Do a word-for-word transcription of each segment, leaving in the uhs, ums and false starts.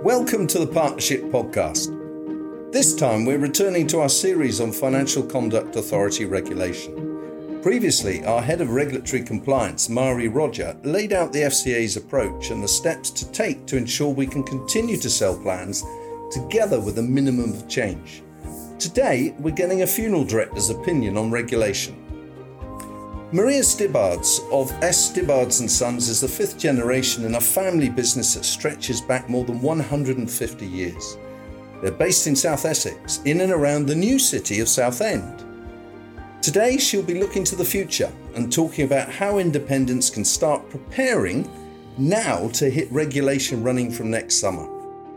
Welcome to the Partnership Podcast. This time we're returning to our series on Financial Conduct Authority regulation. Previously, our Head of Regulatory Compliance, Mari Roger, laid out the F C A's approach and the steps to take to ensure we can continue to sell plans together with a minimum of change. Today, we're getting a funeral director's opinion on regulation. Maria Stibbards of S. Stibbards and Sons is the fifth generation in a family business that stretches back more than one hundred fifty years. They're based in South Essex, in and around the new city of Southend. Today, she'll be looking to the future and talking about how independents can start preparing now to hit regulation running from next summer.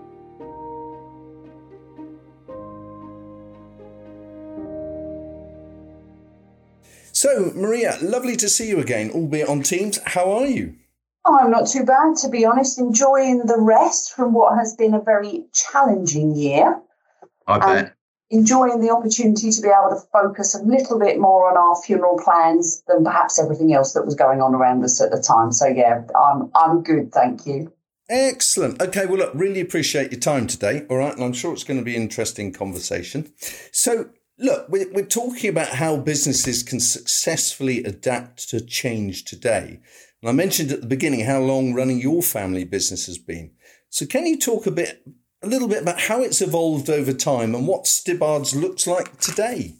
So, Maria, lovely to see you again, albeit on Teams. How are you? Oh, I'm not too bad, to be honest. Enjoying the rest from what has been a very challenging year. I bet. Enjoying the opportunity to be able to focus a little bit more on our funeral plans than perhaps everything else that was going on around us at the time. So, yeah, I'm, I'm good, thank you. Excellent. Okay, well, look, really appreciate your time today, all right? And I'm sure it's going to be an interesting conversation. So, look, we're, we're talking about how businesses can successfully adapt to change today. And I mentioned at the beginning how long running your family business has been. So can you talk a bit, a little bit about how it's evolved over time and what Stibbards looks like today?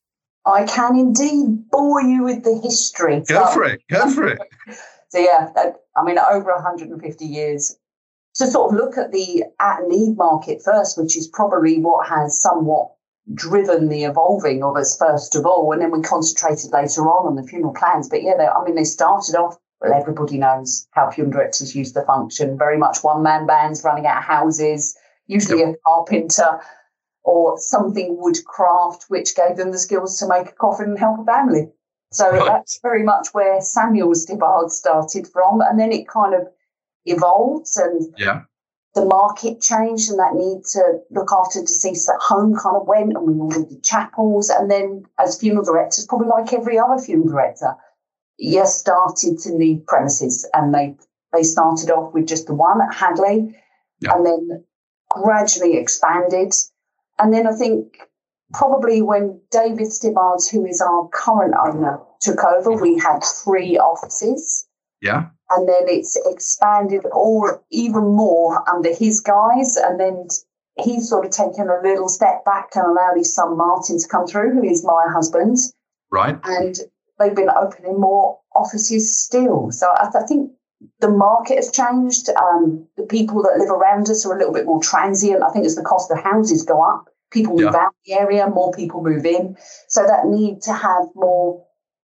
I can indeed bore you with the history. Go for it, go for it. So yeah, I mean, over one hundred fifty years. To sort of look at the at-need market first, which is probably what has somewhat driven the evolving of us first of all, and then we concentrated later on on the funeral plans. But yeah, they, I mean, they started off, well, everybody knows how funeral directors used to function, very much one-man bands running out of houses, usually a carpenter or something woodcraft, which gave them the skills to make a coffin and help a family. So right. That's very much where Samuel Stibbard started from, and then it kind of evolved and yeah. The market changed and that need to look after deceased at home kind of went, and we ordered the chapels. And then as funeral directors, probably like every other funeral director, you started to need premises. And they, they started off with just the one at Hadley yeah. and then gradually expanded. And then I think probably when David Stibbards, who is our current owner, took over, we had three offices. Yeah. And then it's expanded all even more under his guise. And then he's sort of taken a little step back and allowed his son Martin to come through, who is my husband. Right. And they've been opening more offices still. So I, th- I think the market has changed. Um, the people that live around us are a little bit more transient. I think as the cost of houses go up, people move yeah. out the area, more people move in. So that need to have more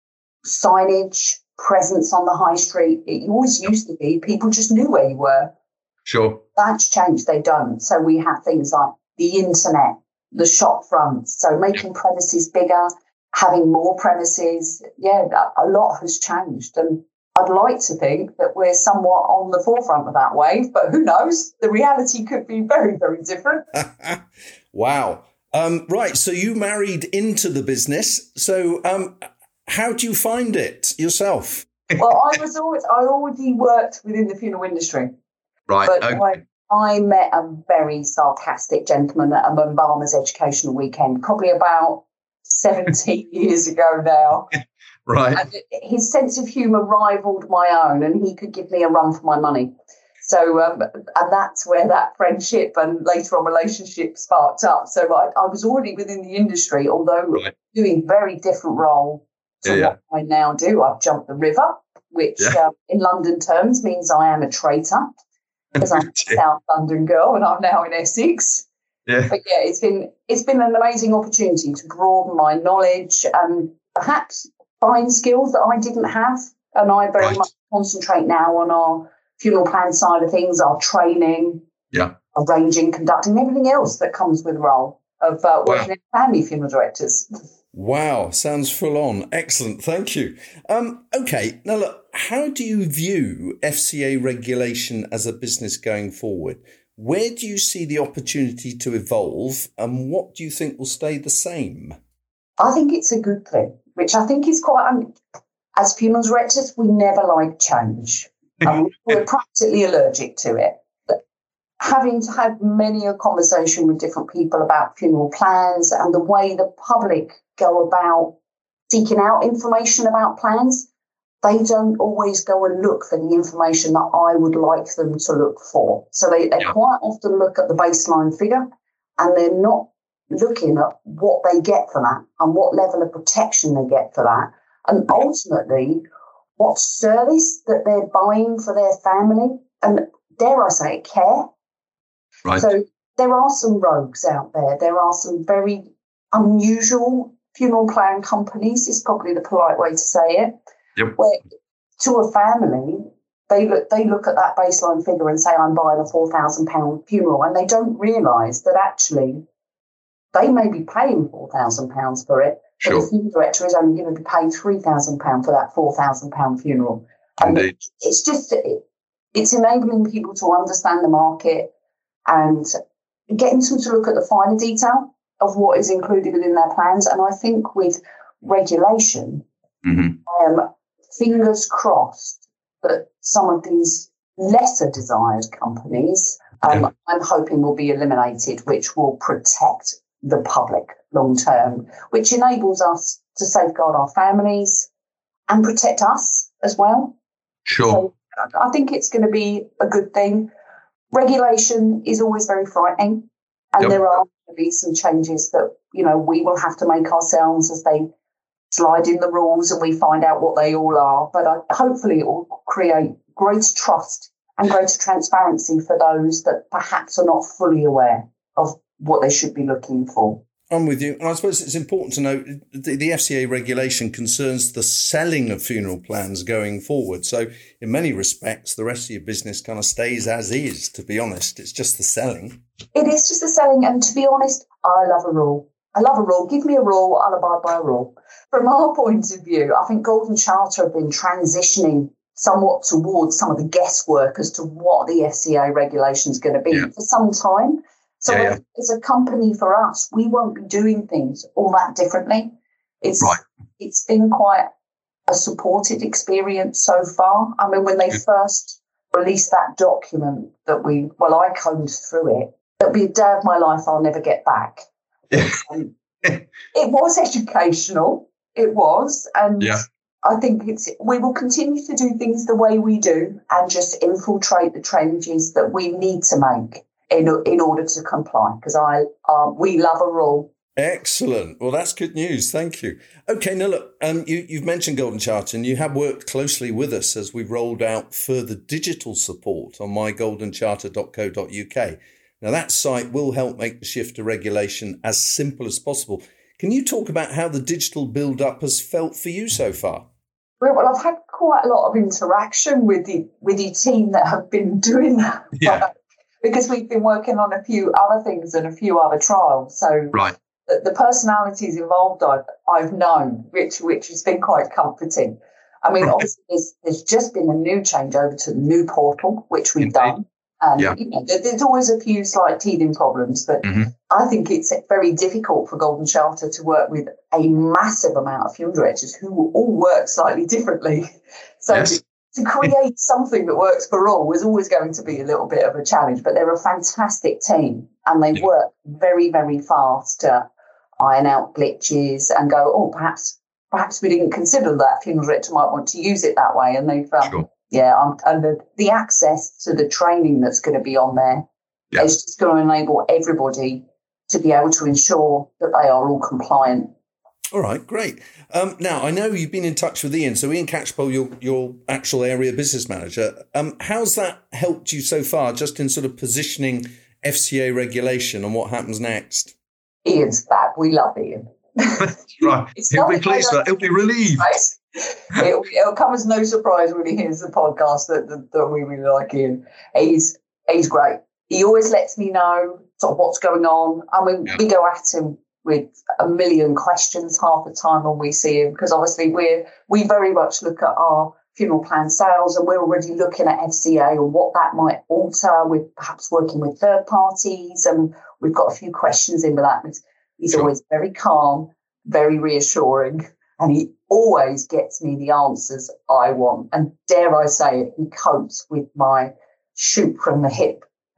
signage, presence on the high street. It always used to be people just knew where you were. Sure. That's changed. They don't. So we have things like the internet, the shop fronts. So making premises bigger, having more premises. Yeah, a lot has changed. And I'd like to think that we're somewhat on the forefront of that wave, but who knows? The reality could be very, very different. Wow. Um, right. So you married into the business. So um, how do you find it yourself? Well, I was always, I already worked within the funeral industry. Right. But okay. I, I met a very sarcastic gentleman at a Mombama's educational weekend, probably about seventeen years ago now. Right. And his sense of humour rivaled my own, and he could give me a run for my money. So, um, and that's where that friendship and later on relationship sparked up. So I, I was already within the industry, although right. doing very different role to yeah, what yeah. I now do. I've jumped the river, which yeah. uh, in London terms means I am a traitor, because I'm a South London girl and I'm now in Essex. Yeah. But yeah, it's been it's been an amazing opportunity to broaden my knowledge and perhaps find skills that I didn't have. And I very right. much concentrate now on our funeral plan side of things, our training, yeah, arranging, conducting, everything else that comes with the role of uh, working wow. in family funeral directors. Wow, sounds full on. Excellent, thank you. Um, okay, now look, how do you view F C A regulation as a business going forward? Where do you see the opportunity to evolve, and what do you think will stay the same? I think it's a good thing, which I think is quite, um, as funeral directors, we never like change. Um, we're practically allergic to it. But having to have many a conversation with different people about funeral plans and the way the public go about seeking out information about plans, they don't always go and look for the information that I would like them to look for. So they, they yeah. quite often look at the baseline figure, and they're not looking at what they get for that and what level of protection they get for that. And ultimately, what service that they're buying for their family and, dare I say it, care. Right. So there are some rogues out there. There are some very unusual funeral plan companies, is probably the polite way to say it, yep. where to a family, they look, they look at that baseline figure and say, I'm buying a four thousand pounds funeral, and they don't realise that actually they may be paying four thousand pounds for it, sure. but the funeral director is only going to be paying three thousand pounds for that four thousand pounds funeral. And Indeed. It's just, it, it's enabling people to understand the market and getting them to look at the finer detail of what is included within their plans. And I think with regulation, mm-hmm. um, fingers crossed that some of these lesser desired companies, um, yeah. I'm hoping will be eliminated, which will protect the public long term, which enables us to safeguard our families and protect us as well. Sure. So I think it's going to be a good thing. Regulation is always very frightening, and yep. there are going to be some changes that, you know, we will have to make ourselves as they slide in the rules and we find out what they all are. But I, hopefully it will create greater trust and greater transparency for those that perhaps are not fully aware of what they should be looking for. I'm with you. And I suppose it's important to note the, the F C A regulation concerns the selling of funeral plans going forward. So in many respects, the rest of your business kind of stays as is, to be honest. It's just the selling. It is just the selling. And to be honest, I love a rule. I love a rule. Give me a rule, I'll abide by a rule. From our point of view, I think Golden Charter have been transitioning somewhat towards some of the guesswork as to what the F C A regulation is going to be yeah. for some time. So yeah, yeah. as a company, for us, we won't be doing things all that differently. It's right. It's been quite a supported experience so far. I mean, when they yeah. first released that document that we, well, I combed through it, it'll be a day of my life I'll never get back. Yeah. um, it was educational. It was. And yeah. I think it's we will continue to do things the way we do and just infiltrate the changes that we need to make in in order to comply, because I uh, we love a rule. Excellent. Well, that's good news. Thank you. Okay, now look, um, you, you've mentioned Golden Charter, and you have worked closely with us as we've rolled out further digital support on my golden charter dot co dot uk. Now, that site will help make the shift to regulation as simple as possible. Can you talk about how the digital build-up has felt for you so far? Well, I've had quite a lot of interaction with the with the team that have been doing that. Yeah. Because we've been working on a few other things and a few other trials. So right. the, the personalities involved I've, I've known, which which has been quite comforting. I mean, right. obviously, there's, there's just been a new change over to the new portal, which we've Indeed. done. And yeah. you know, there, there's always a few slight teething problems, but mm-hmm. I think it's very difficult for Golden Charter to work with a massive amount of funeral directors who all work slightly differently. So yes. to create something that works for all was always going to be a little bit of a challenge, but they're a fantastic team and they yeah. work very, very fast to iron out glitches and go, oh, perhaps perhaps we didn't consider that funeral director might want to use it that way. And they've, um, sure. yeah, um, and the, the access to the training that's going to be on there yeah. is just going to enable everybody to be able to ensure that they are all compliant. All right, great. Um, now, I know you've been in touch with Ian. So Ian Catchpole, your, your actual area business manager. Um, how's that helped you so far, just in sort of positioning F C A regulation and what happens next? Ian's back. We love Ian. Right. He'll be pleased. He'll be relieved. Right? It'll, it'll come as no surprise when he hears the podcast that, that, that we really like Ian. He's, he's great. He always lets me know sort of what's going on. I mean, yeah. we go at him with a million questions half the time when we see him, because obviously we're we very much look at our funeral plan sales and we're already looking at F C A and what that might alter with perhaps working with third parties, and we've got a few questions in with that. He's sure. always very calm, very reassuring, and he always gets me the answers I want. And dare I say it, he copes with my shoot from the hip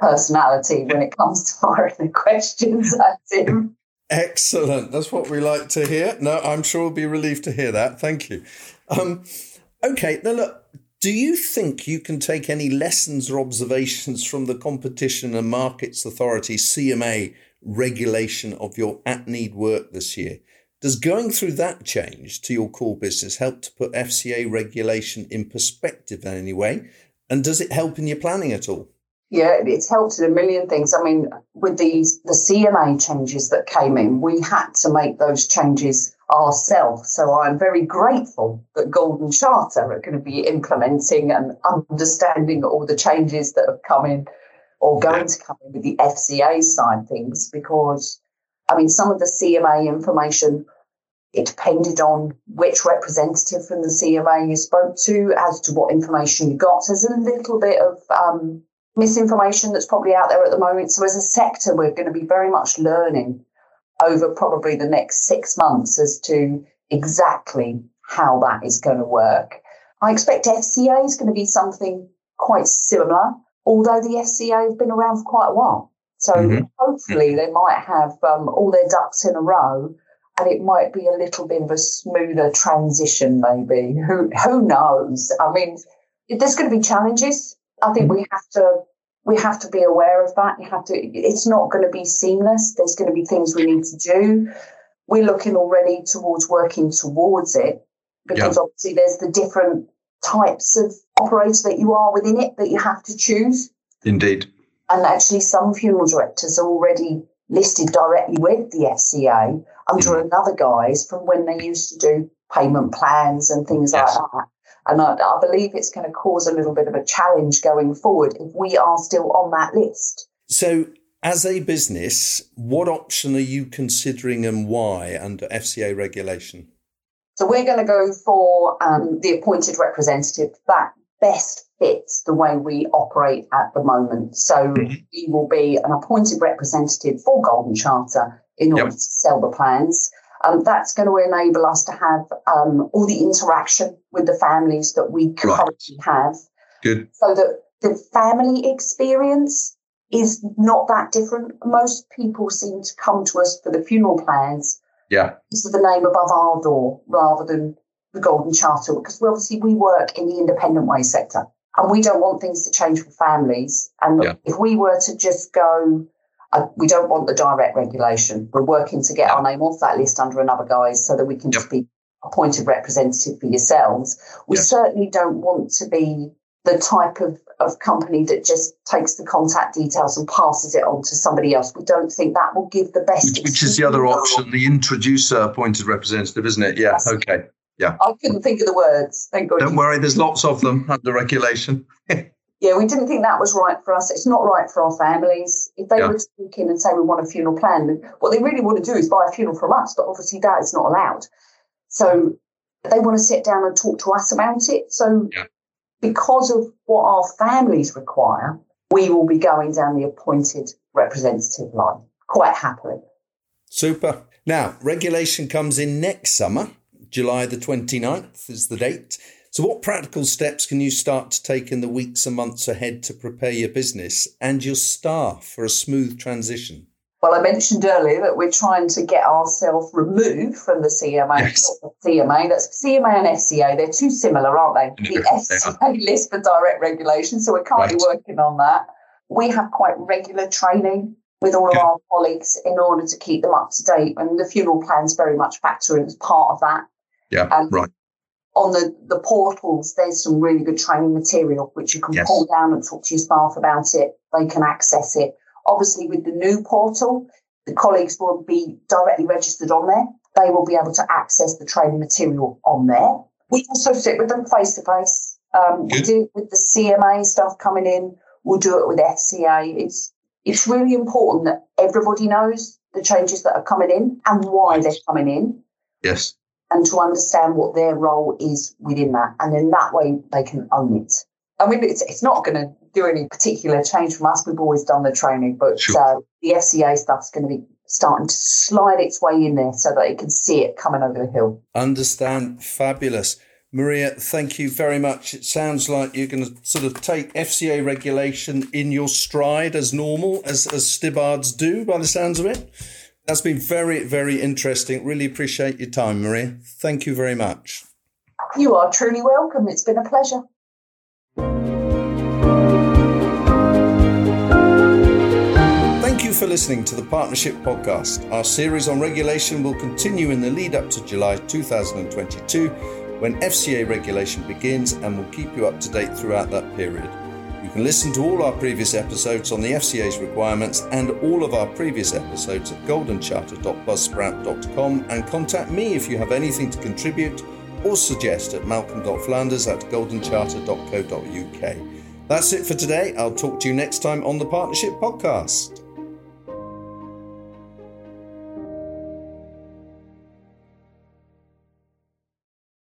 personality when it comes to firing the questions at him. Excellent. That's what we like to hear. No, I'm sure we'll be relieved to hear that. Thank you. Um, okay, now look, do you think you can take any lessons or observations from the Competition and Markets Authority, C M A, regulation of your at-need work this year? Does going through that change to your core business help to put F C A regulation in perspective in any way? And does it help in your planning at all? Yeah, it's helped in a million things. I mean, with these the C M A changes that came in, we had to make those changes ourselves. So I'm very grateful that Golden Charter are going to be implementing and understanding all the changes that have come in or going to come in with the F C A side of things, because, I mean, some of the C M A information, it depended on which representative from the C M A you spoke to as to what information you got. There's a little bit of um, misinformation that's probably out there at the moment. So as a sector, we're going to be very much learning over probably the next six months as to exactly how that is going to work. I expect F C A is going to be something quite similar, although the F C A have been around for quite a while. So mm-hmm. hopefully they might have um, all their ducks in a row, and it might be a little bit of a smoother transition, maybe. Who who knows? I mean, there's going to be challenges. I think we have to we have to be aware of that. You have to. It's not going to be seamless. There's going to be things we need to do. We're looking already towards working towards it, because yeah. obviously there's the different types of operator that you are within it that you have to choose. Indeed. And actually, some funeral directors are already listed directly with the F C A under mm. another guise from when they used to do payment plans and things yes. like that. And I, I believe it's going to cause a little bit of a challenge going forward if we are still on that list. So as a business, what option are you considering and why under F C A regulation? So we're going to go for um, the appointed representative. That best fits the way we operate at the moment. So mm-hmm. we will be an appointed representative for Golden Charter in order yep. to sell the plans. Um, that's going to enable us to have um, all the interaction with the families that we currently right. have. Good. So that the family experience is not that different. Most people seem to come to us for the funeral plans. Yeah. This is the name above our door rather than the Golden Charter, because we obviously we work in the independent way sector and we don't want things to change for families. And yeah. if we were to just go, Uh, we don't want the direct regulation. We're working to get our name off that list under another guise so that we can yep. just be appointed representative for yourselves. We yes. certainly don't want to be the type of, of company that just takes the contact details and passes it on to somebody else. We don't think that will give the best. Which, which is the other option, the introducer appointed representative, isn't it? Yeah, yes. okay. Yeah. I couldn't think of the words. Thank God. Don't worry, there's lots of them under regulation. Yeah, we didn't think that was right for us. It's not right for our families. If they yeah. were to walk in and say we want a funeral plan, what they really want to do is buy a funeral from us, but obviously that is not allowed. So they want to sit down and talk to us about it. So yeah. because of what our families require, we will be going down the appointed representative line quite happily. Super. Now, regulation comes in next summer. July the twenty-ninth is the date. So what practical steps can you start to take in the weeks and months ahead to prepare your business and your staff for a smooth transition? Well, I mentioned earlier that we're trying to get ourselves removed from the C M A. Yes. Not the C M A, that's C M A and F C A. They're too similar, aren't they? The F C A list for direct regulation. So we're currently right. working on that. We have quite regular training with all of yeah. our colleagues in order to keep them up to date. And the funeral plans very much factor in as part of that. Yeah, and right. On the, the portals, there's some really good training material which you can yes. pull down and talk to your staff about it. They can access it. Obviously, with the new portal, the colleagues will be directly registered on there. They will be able to access the training material on there. We also sit with them face to face. We do it with the C M A stuff coming in. We'll do it with F C A. It's it's really important that everybody knows the changes that are coming in and why they're coming in. Yes. And to understand what their role is within that. And then that way they can own it. I mean, it's it's not going to do any particular change from us. We've always done the training, but sure. uh, the F C A stuff's going to be starting to slide its way in there so that it can see it coming over the hill. Understand. Fabulous. Maria, thank you very much. It sounds like you're going to sort of take F C A regulation in your stride as normal, as, as Stibbards do, by the sounds of it. That's been very, very interesting. Really appreciate your time, Maria. Thank you very much. You are truly welcome. It's been a pleasure. Thank you for listening to the Partnership Podcast. Our series on regulation will continue in the lead up to July two thousand twenty-two, when F C A regulation begins, and we'll keep you up to date throughout that period. You can listen to all our previous episodes on the F C A's requirements and all of our previous episodes at golden charter dot buzzsprout dot com, and contact me if you have anything to contribute or suggest at malcolm dot flanders at golden charter dot co dot uk. That's it for today. I'll talk to you next time on the Partnership Podcast.